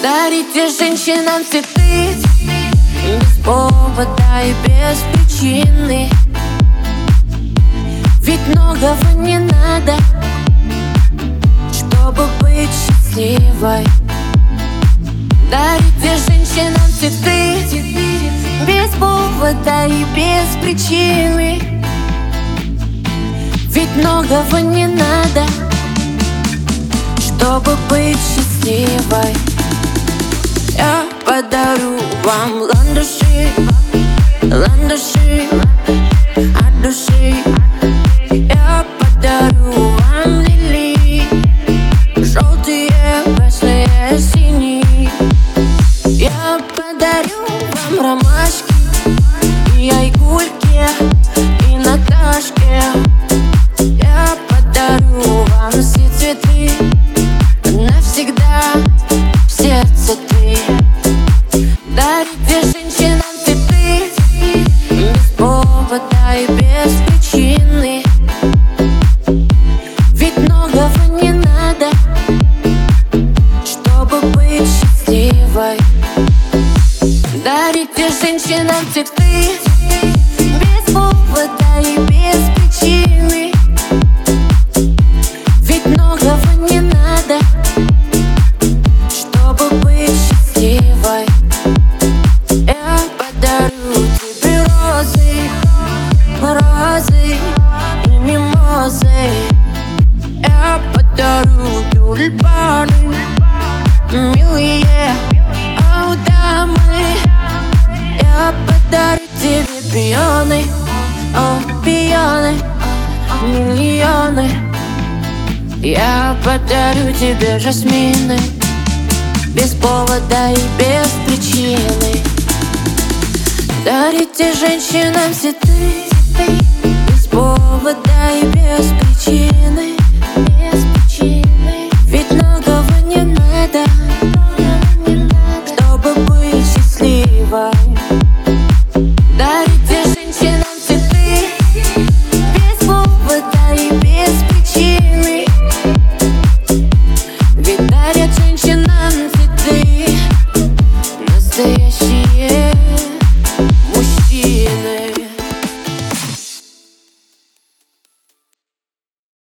Дарите женщинам цветы без повода и без причины. Ведь многого не надо, чтобы быть счастливой. Дарите женщинам цветы без повода и без причины. Ведь многого не надо, чтобы быть счастливой. Я подарю вам ландыши, ландыши от души. Я подарю вам лилии, желтые, красные, синие. Я подарю вам ромашки и айгульки, и Наташки. Я подарю вам все цветы навсегда, в сердце ты. Дарите женщинам цветы без повода и без причины. Ведь многого не надо, чтобы быть счастливой. Дарите женщинам цветы без повода и без причины. Ведь многого не надо, чтобы быть счастливой. Я подарю тебе розы, розы и мимозы. Я подарю тюльпаны, милые, о, дамы. Я подарю тебе пионы, о, пионы, миллионы. Я подарю тебе жасмины без повода и без причины. Дарите женщинам цветы без повода и без причины. Ведь многого не надо, чтобы быть счастливой. Дарите женщинам цветы без повода и без причины. Ведь дарят